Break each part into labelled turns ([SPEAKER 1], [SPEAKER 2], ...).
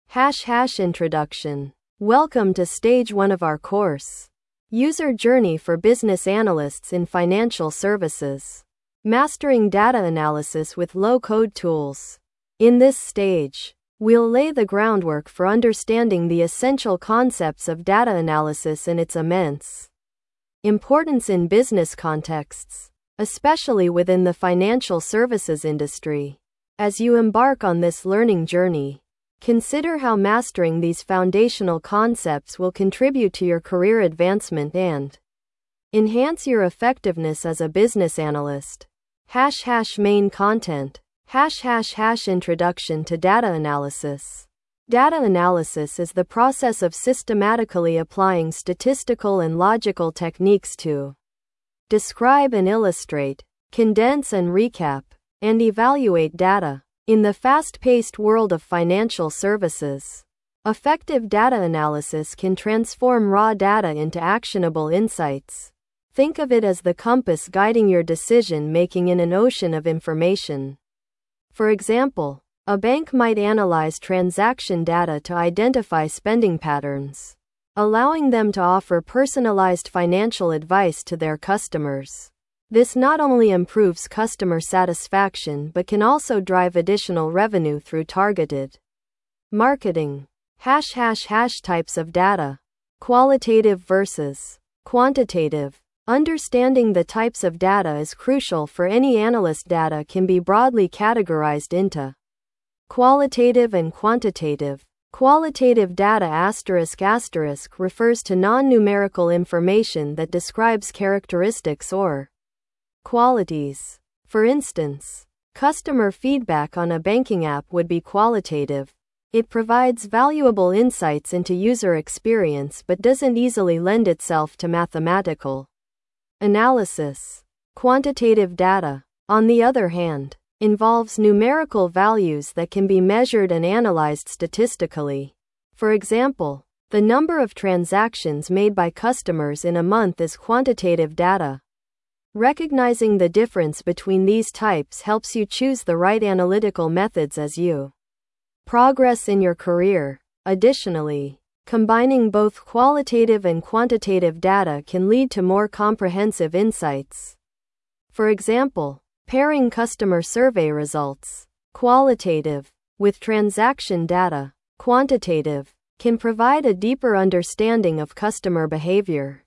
[SPEAKER 1] Introduction. Welcome to Stage 1 of our course. User Journey for Business Analysts in Financial Services. Mastering Data Analysis with Low-Code Tools. In this stage, we'll lay the groundwork for understanding the essential concepts of data analysis and its immense importance in business contexts, especially within the financial services industry. As you embark on this learning journey, consider how mastering these foundational concepts will contribute to your career advancement and enhance your effectiveness as a business analyst. Main content. Introduction to data analysis. Data analysis is the process of systematically applying statistical and logical techniques to describe and illustrate, condense and recap, and evaluate data. In the fast-paced world of financial services, effective data analysis can transform raw data into actionable insights. Think of it as the compass guiding your decision-making in an ocean of information. For example, a bank might analyze transaction data to identify spending patterns, allowing them to offer personalized financial advice to their customers. This not only improves customer satisfaction but can also drive additional revenue through targeted marketing. Types of data. Qualitative versus quantitative. Understanding the types of data is crucial for any analyst. Data can be broadly categorized into qualitative and quantitative. Qualitative data refers to non-numerical information that describes characteristics or qualities. For instance, customer feedback on a banking app would be qualitative. It provides valuable insights into user experience but doesn't easily lend itself to mathematical analysis. Quantitative data, on the other hand, involves numerical values that can be measured and analyzed statistically. For example, the number of transactions made by customers in a month is quantitative data. Recognizing the difference between these types helps you choose the right analytical methods as you progress in your career. Additionally, combining both qualitative and quantitative data can lead to more comprehensive insights. For example, pairing customer survey results, qualitative, with transaction data, quantitative, can provide a deeper understanding of customer behavior.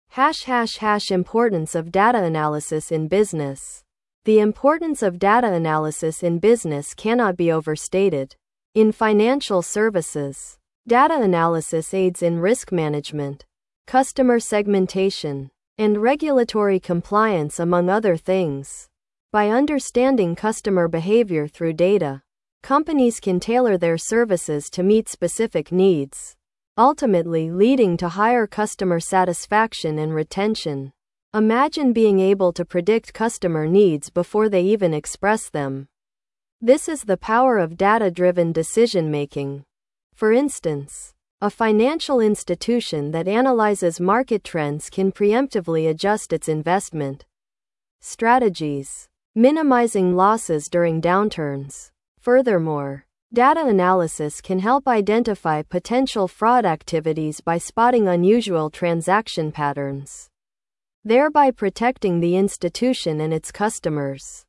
[SPEAKER 1] Importance of data analysis in business. The importance of data analysis in business cannot be overstated. In financial services, data analysis aids in risk management, customer segmentation, and regulatory compliance, among other things. By understanding customer behavior through data, companies can tailor their services to meet specific needs, ultimately leading to higher customer satisfaction and retention. Imagine being able to predict customer needs before they even express them. This is the power of data-driven decision-making. For instance, a financial institution that analyzes market trends can preemptively adjust its investment strategies, minimizing losses during downturns. Furthermore, data analysis can help identify potential fraud activities by spotting unusual transaction patterns, thereby protecting the institution and its customers.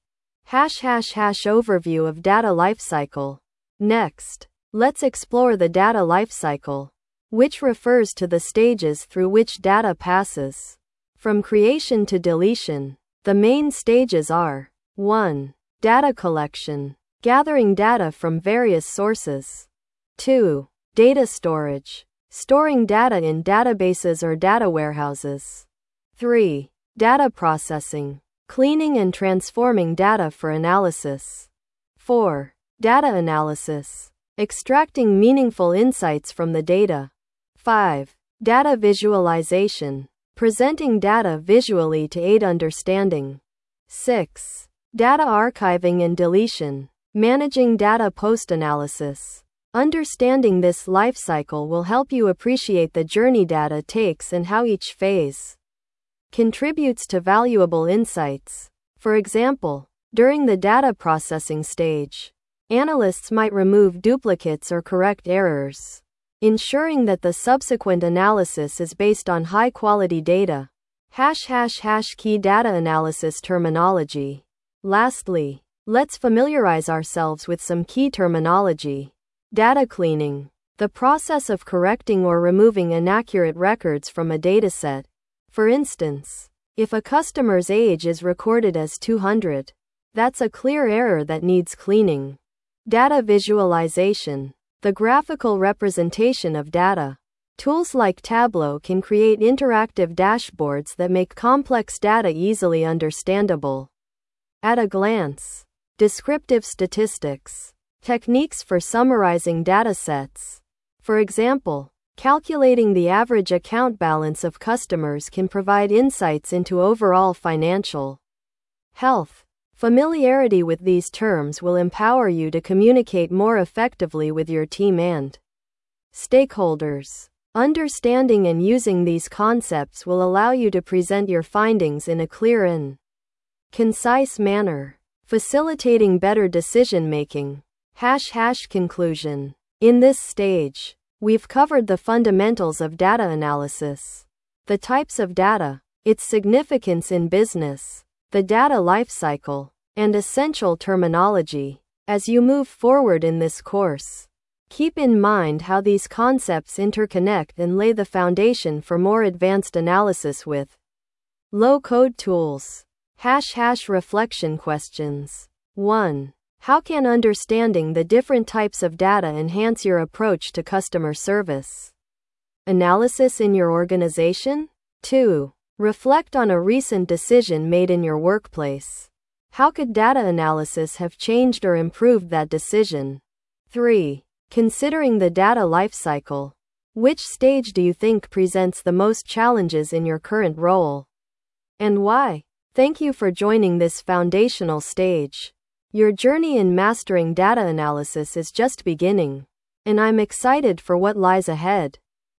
[SPEAKER 1] Overview of data lifecycle. Next, let's explore the data lifecycle, which refers to the stages through which data passes. From creation to deletion, the main stages are 1. Data collection, gathering data from various sources. 2. Data storage, storing data in databases or data warehouses. 3. Data processing, cleaning and transforming data for analysis. 4. Data analysis, extracting meaningful insights from the data. 5. Data visualization, presenting data visually to aid understanding. 6. Data archiving and deletion, managing data post-analysis. Understanding this lifecycle will help you appreciate the journey data takes and how each phase contributes to valuable insights. For example, during the data processing stage, Analysts might remove duplicates or correct errors, ensuring that the subsequent analysis is based on high-quality data. Key data analysis terminology. Lastly, let's familiarize ourselves with some key terminology. Data cleaning. The process of correcting or removing inaccurate records from a dataset. For instance, if a customer's age is recorded as 200, that's a clear error that needs cleaning. Data visualization. The graphical representation of data. Tools like Tableau can create interactive dashboards that make complex data easily understandable. At a glance. Descriptive statistics. Techniques for summarizing datasets. For example, calculating the average account balance of customers can provide insights into overall financial health. Familiarity with these terms will empower you to communicate more effectively with your team and stakeholders. Understanding and using these concepts will allow you to present your findings in a clear and concise manner, facilitating better decision-making. Conclusion. In this stage, we've covered the fundamentals of data analysis, the types of data, its significance in business, the data lifecycle, and essential terminology. As you move forward in this course, keep in mind how these concepts interconnect and lay the foundation for more advanced analysis with low-code tools. Reflection questions. 1. How can understanding the different types of data enhance your approach to customer service analysis in your organization? 2. Reflect on a recent decision made in your workplace. How could data analysis have changed or improved that decision? 3. Considering the data lifecycle, which stage do you think presents the most challenges in your current role? And why? Thank you for joining this foundational stage. Your journey in mastering data analysis is just beginning, and I'm excited for what lies ahead.